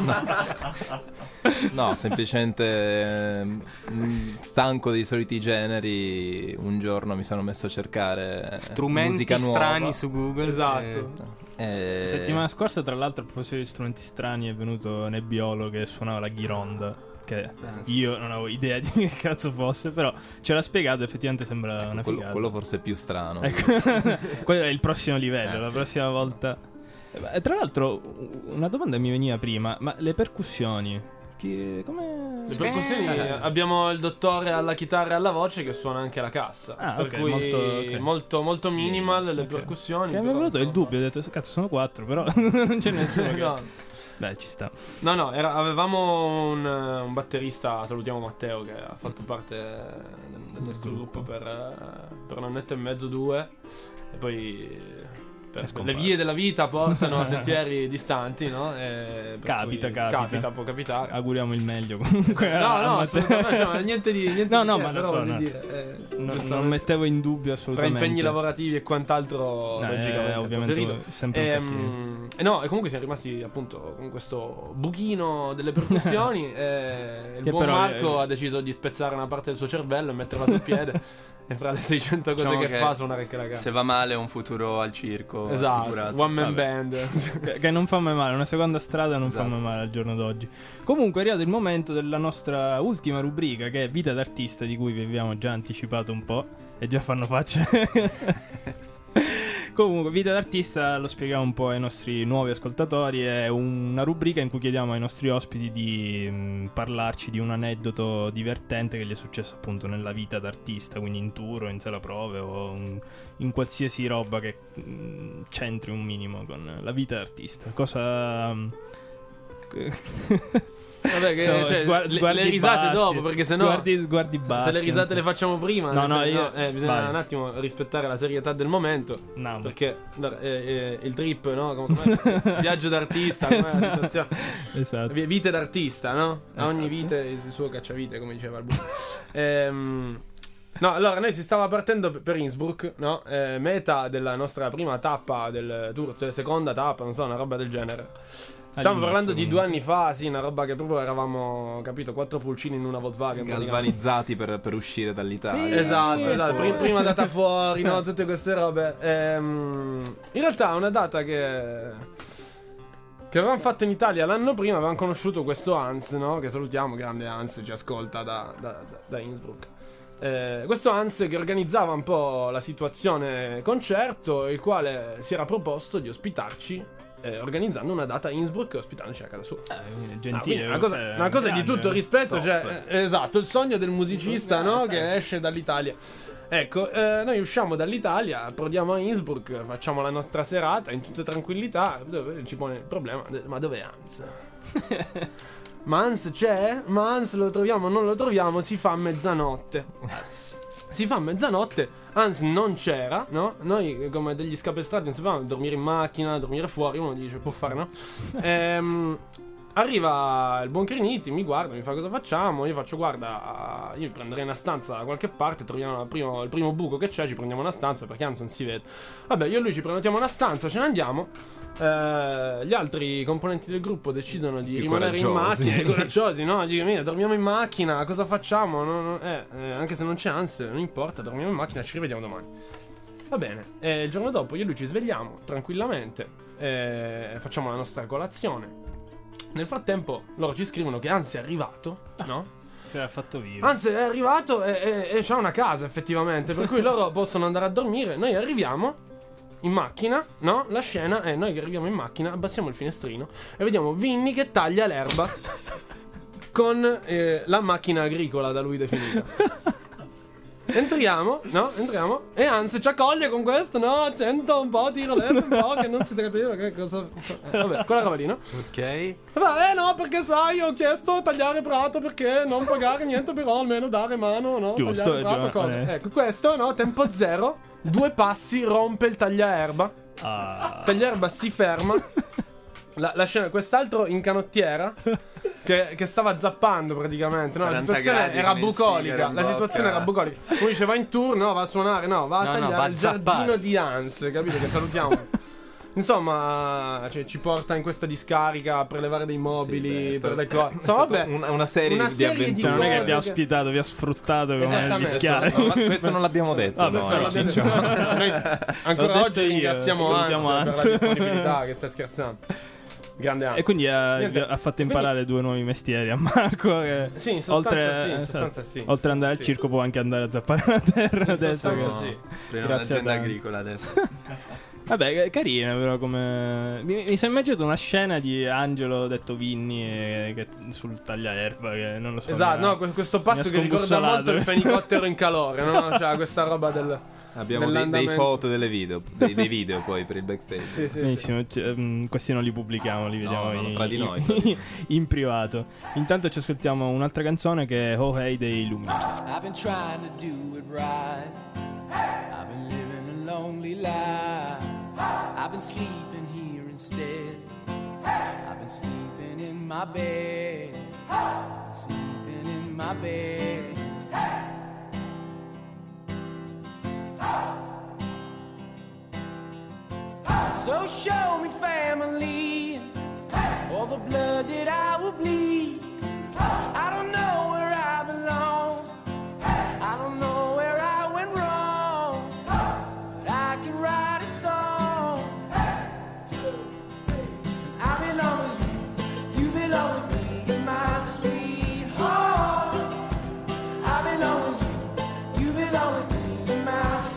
dire. no, semplicemente ehm, stanco dei soliti generi. Un giorno mi sono messo a cercare strumenti musica nuova. strani su Google. Esatto. E... La settimana scorsa, tra l'altro, a proposito di strumenti strani, è venuto Nebbiolo che suonava la ghironda. Che sì, io sì. non avevo idea di che cazzo fosse, però ce l'ha spiegato, effettivamente sembra Ecco, una quello, figata. quello forse è più strano. Ecco. Quello è il prossimo livello, Eh, la sì. prossima volta. Eh, Tra l'altro, una domanda mi veniva prima, ma le percussioni, chi, come... Le percussioni, Eh. abbiamo il dottore alla chitarra e alla voce che suona anche la cassa. Ah, per ok, cui molto- ok. molto, molto minimal le percussioni. Che mi è però, venuto il insomma. dubbio, ho detto, cazzo sono quattro, però non c'è nessuno che... No. Beh, ci sta. No, no, era- avevamo un, un batterista, salutiamo Matteo, che ha fatto parte del, del nostro gruppo per, eh, per un annetto e mezzo, due, e poi per- le vie della vita portano a sentieri distanti, no? E per Capita, cui capita. capita, può capitare. Auguriamo il meglio comunque. No, a no, Matteo. assolutamente, cioè, niente di niente No, di no, che, ma lo però so, voglio no. dire, eh, Non- non giustamente, mettevo in dubbio fra assolutamente. impegni lavorativi e quant'altro, No, logicamente eh, ovviamente preferito. sempre un Ehm, casino. e no, e comunque siamo rimasti appunto con questo buchino delle percussioni. E il Che buon però Marco è- ha deciso di spezzare una parte del suo cervello e metterla sul piede. E fra le seicento cose Diciamo che, che fa suonare anche la cassa. Se va male, un futuro al circo Esatto, assicurato. one man Vabbè. band. che, che non fa mai male, una seconda strada non Esatto. fa mai male al giorno d'oggi. Comunque è arrivato il momento della nostra ultima rubrica, che è Vita d'artista, di cui vi abbiamo già anticipato un po' e già fanno facce. Comunque, Vita d'artista, lo spieghiamo un po' ai nostri nuovi ascoltatori, è una rubrica in cui chiediamo ai nostri ospiti di mh, parlarci di un aneddoto divertente che gli è successo appunto nella vita d'artista, quindi in tour o in sala prove o in, in qualsiasi roba che mh, c'entri un minimo con la vita d'artista. Cosa... mh, Vabbè, che, Sono cioè, sguar- le- sguardi le, risate bassi, dopo, perché sennò sguardi, sguardi se- bassi, se le risate anzi. le facciamo prima, No, nel no, senso- io- eh, bisogna vai. un attimo rispettare la serietà del momento. No, beh. Perché allora, eh, eh, il trip, no? Come, com'è? Viaggio d'artista, com'è la situazione? Esatto. Vi- Vite d'artista, no? A ogni Esatto. vite il suo cacciavite, come diceva il buco. Ehm, no, allora noi si stava partendo per Innsbruck, no? Eh, meta della nostra prima tappa del tour, cioè seconda tappa, non so, una roba del genere. Stiamo All'inizio, parlando di comunque. due anni fa, sì, una roba che proprio eravamo, capito, quattro pulcini in una Volkswagen. praticamente. Galvanizzati per, per uscire dall'Italia. Sì, esatto, Sì, esatto. sì. Prim- prima data fuori, no? Tutte queste robe. Ehm, in realtà è una data che che avevamo fatto in Italia l'anno prima. Avevamo conosciuto questo Hans, no? Che salutiamo, grande Hans, ci ascolta da, da, da- da Innsbruck. Eh, questo Hans che organizzava un po' la situazione concerto, il quale si era proposto di ospitarci, eh, organizzando una data a Innsbruck e ospitandoci a casa sua. Eh, Ah, gentile, quindi una cosa, cioè, una cosa di grande, tutto rispetto, top. cioè, eh, esatto, il sogno del musicista, no? Che esce dall'Italia. Ecco, eh, noi usciamo dall'Italia, approdiamo a Innsbruck, facciamo la nostra serata in tutta tranquillità. Dove ci pone il problema? Ma dov'è Hans? Ma Hans c'è? Ma Hans lo troviamo o non lo troviamo? Si fa mezzanotte. Si fa mezzanotte, Hans non c'era, no? Noi come degli scapestrati non sapevamo dormire in macchina, dormire fuori, uno dice può fare, no? Ehm, arriva il buon Criniti, mi guarda, mi fa cosa facciamo? Io faccio guarda, io prenderei una stanza da qualche parte, troviamo la primo- il primo buco che c'è, ci prendiamo una stanza perché Hans non si vede. Vabbè, io e lui ci prenotiamo una stanza, ce ne andiamo. Eh, gli altri componenti del gruppo decidono di Più rimanere in coraggiosi. macchina, coraggiosi, no? Dico, "Mira, dormiamo in macchina, cosa facciamo? No, no, eh, eh, anche se non c'è Hans, non importa, dormiamo in macchina, ci rivediamo domani." Va bene, e il giorno dopo io e lui ci svegliamo tranquillamente, eh, facciamo la nostra colazione. Nel frattempo loro ci scrivono che Hans è arrivato, no? Si era fatto vivo. Hans è arrivato e, e, e c'ha una casa effettivamente, per cui loro possono andare a dormire. Noi arriviamo in macchina, no? La scena è noi che arriviamo in macchina, abbassiamo il finestrino e vediamo Vinny che taglia l'erba con eh, la macchina agricola da lui definita. Entriamo, no? Entriamo e Hans ci accoglie con questo, no? Accento un po', tiro leso un po', che non si capiva che cosa. Eh, vabbè, quella roba lì, no? Ok. Vabbè, eh no, perché sai, ho chiesto tagliare prato perché non pagare niente, però almeno dare mano, no? Giusto, tagliare prato, giusto, cosa. onesto. Ecco, questo, no? Tempo zero, due passi, rompe il tagliaerba. Ah. Tagliaerba si ferma. La, la scena, quest'altro in canottiera che, che stava zappando praticamente, no? La quaranta situazione gradi era con il sigaro bucolica. in La situazione bocca. era bucolica. Uno dice va in tour, no? Va a suonare, no? Va a No, no, tagliare va a il zappare. giardino di Hans, capito? Che salutiamo. Insomma, cioè, ci porta in questa discarica a prelevare dei mobili Sì, beh, è per stato- le cose. è Insomma, stata vabbè, una- una serie di- di serie avventure. Cioè, non è che vi ha cose ospitato, vi ha sfruttato come Esattamente. gli schiavi. No, ma questo non l'abbiamo detto. Vabbè, noi, Questo l'abbiamo Ciccio. detto. Noi L'ho ancora detto oggi io, ringraziamo Hans, salutiamo Hans. per la disponibilità, che stai scherzando. Grande Hans. E quindi ha, Niente. ha fatto Quindi- imparare due nuovi mestieri a Marco. Che Sì, in sostanza oltre, sì, in esatto, sostanza sì, in oltre ad andare al sostanza sì. circo può anche andare a zappare la terra. In adesso sostanza che- sì. Prima Grazie un'azienda a Hans. agricola adesso. Vabbè, carina però come... Mi, mi sono immaginato una scena di Angelo detto Vinny eh, che, sul tagliaerba, che non lo so. Esatto, mi ha- no, que- questo mi passo ha che ricorda scombussolato molto il questo. fenicottero in calore, no? Cioè questa roba del... Abbiamo dei, dei dell'andamento. foto, delle video, dei, dei video poi per il backstage. Sì, sì, Benissimo, cioè, mm, questi non li pubblichiamo, li No, vediamo no, no, in, tra di noi, in- tra di noi. in privato. Intanto ci ascoltiamo un'altra canzone che è Oh Hey dei Luminers. I've been trying to do it right. I've been living a lonely life. I've been sleeping here instead. I've been sleeping in my bed. Been sleeping in my bed. So show me family, all the blood that I will bleed. I don't know where I belong. I don't know where I went wrong. But I can write a song. I belong with you, you belong with me, my sweetheart. I belong with you, you belong with me, my sweetheart.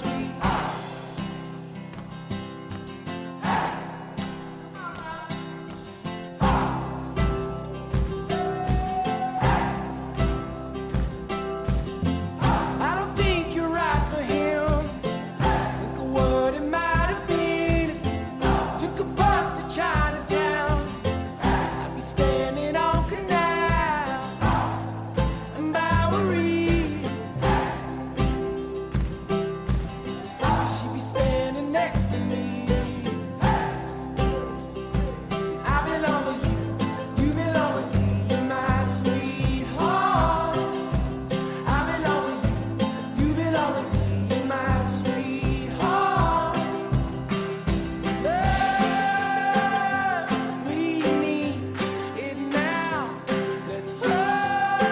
I don't think you're right for him. Think of what it might have been if you took a bus to Chinatown. I'd be standing on Canal and Bowery. She'd be standing next to me. I belong with you, you belong with me, my sweetheart. I belong with you, you belong with me, my sweetheart. Love, we need it now. Let's hold,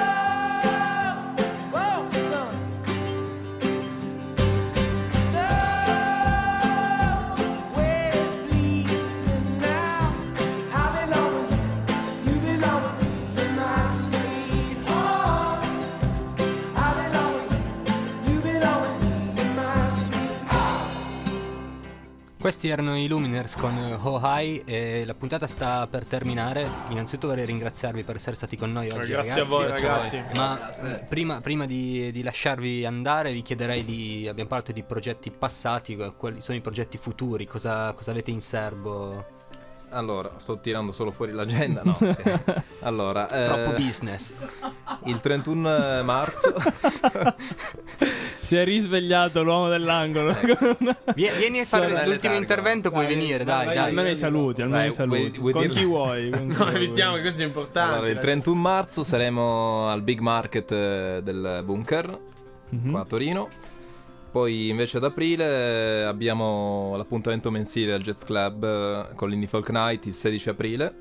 whoa, son. So we're bleeding now. I belong with you, you belong with me, my sweetheart. I belong with you, you belong with me, my sweetheart. Questi erano i Luminers con Oh Hi e la puntata sta per terminare. Innanzitutto vorrei ringraziarvi per essere stati con noi oggi, Grazie ragazzi. a voi, ragazzi. Ma eh, prima, prima di, di lasciarvi andare vi chiederei di... abbiamo parlato di progetti passati, quali sono i progetti futuri, cosa, cosa avete in serbo? Allora, sto tirando solo fuori l'agenda, no? Sì. Allora, eh, Troppo business. Il trentuno marzo Si è risvegliato l'uomo dell'angolo. Vie- Vieni a fare Sono- l'ultimo intervento, puoi Vai, venire, vai, dai, vai, dai. almeno i saluti, almeno Vai, i saluti. vuoi- vuoi Con dirlo? chi vuoi? Con chi No, vuoi. evitiamo che questo è importante. Allora, il trentuno marzo saremo al Big Market eh, del Bunker, Mhm. qua a Torino. Poi invece ad aprile eh, abbiamo l'appuntamento mensile al Jazz Club eh, con l'Indie Folk Night il sedici aprile.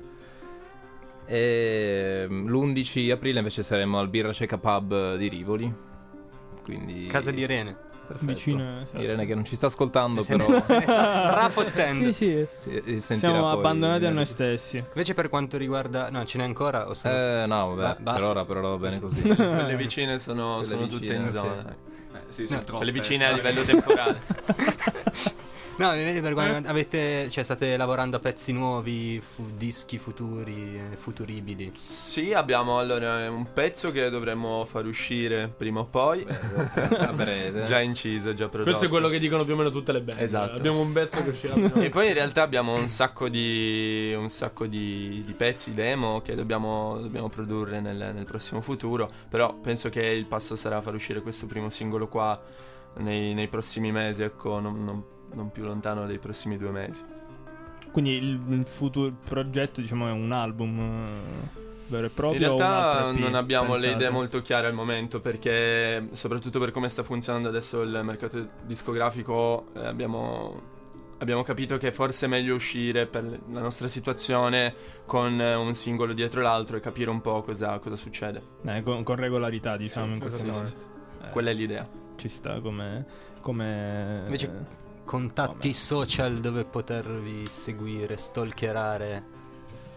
E mm, l'undici aprile invece saremo al Birra Ceca Pub di Rivoli. Quindi Casa di Irene. perfetto. Vicino, esatto. Irene che non ci sta ascoltando, Se ne- però se ne sta strafottendo. Sì, sì. si- si sentirà Siamo poi abbandonati a in noi merito. stessi. Invece per quanto riguarda... No, ce n'è ancora? O sono... Eh no, vabbè, Ba- per basta. ora per ora va bene così. Quelle vicine sono, Quelle sono vicine, tutte in sì. zona. sì, sono troppe. Quelle vicine a livello temporale. No, invece per quando avete... Cioè, state lavorando a pezzi nuovi, fu- dischi futuri, eh, futuribili. Sì, abbiamo allora un pezzo che dovremmo far uscire prima o poi. A breve. Già inciso, già prodotto. Questo è quello che dicono più o meno tutte le band. Esatto. Abbiamo un pezzo che uscirà prima. E poi in realtà abbiamo un sacco di un sacco di, di pezzi demo che dobbiamo, dobbiamo produrre nel, nel prossimo futuro. Però penso che il passo sarà far uscire questo primo singolo qua nei, nei prossimi mesi, ecco, non, non, non più lontano dei prossimi due mesi. Quindi il, il futuro il progetto, diciamo, è un album eh, vero e proprio. In o realtà un E P non abbiamo le pensato? idee molto chiare al momento, perché soprattutto per come sta funzionando adesso il mercato discografico eh, abbiamo, abbiamo capito che forse è meglio uscire per la nostra situazione con eh, un singolo dietro l'altro e capire un po' cosa, cosa succede. Eh, con, con regolarità, diciamo, Sì, in questo esattamente. momento. Eh, Quella è l'idea. Ci sta come... come Invece contatti Come? social dove potervi seguire, stalkerare.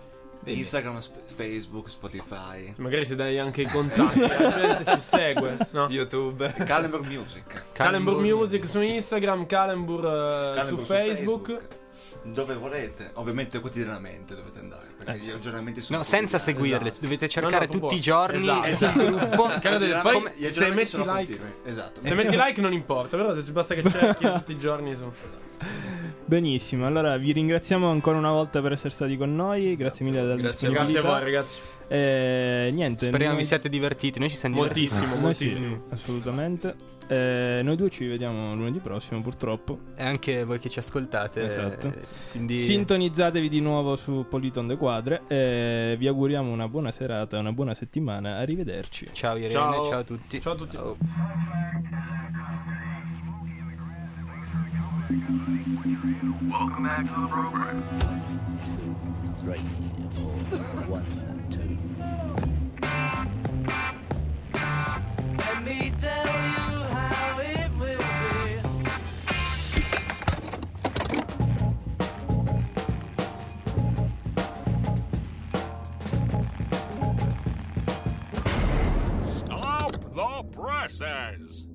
Instagram, sp- Facebook, Spotify. Magari se dai anche i contatti, la gente ci segue, no? YouTube. Calenburg Music. Calenburg Music su Instagram, Calenburg uh, su Calenburg Facebook. Facebook. Dove volete, ovviamente quotidianamente dovete andare. Perché gli aggiornamenti sono No, senza quotidiani. seguirle, Esatto. dovete cercare No, no, tutti i proprio- giorni esatto. il gruppo. Credo che poi Come- gli se aggiornamenti metti sono like, continui. Esatto. se metti like non importa, però basta che cerchi tutti i giorni su. Benissimo, allora vi ringraziamo ancora una volta per essere stati con noi. Grazie mille della Grazie, disponibilità. grazie a voi ragazzi. Eh, niente, Speriamo noi- vi siate divertiti. Noi ci stiamo Moltissimo, divertendo. Noi sì, moltissimo. assolutamente. Eh, noi due ci vediamo lunedì prossimo, purtroppo. E anche voi che ci ascoltate. Esatto. eh, Quindi Sintonizzatevi di nuovo su Polito on the Quadre. E vi auguriamo una buona serata, una buona settimana. Arrivederci. ciao Irene, Ciao. ciao a tutti. Ciao a tutti. Welcome back to the program. Two, three, four, one, two. Let me tell you how it will be. Stop the presses!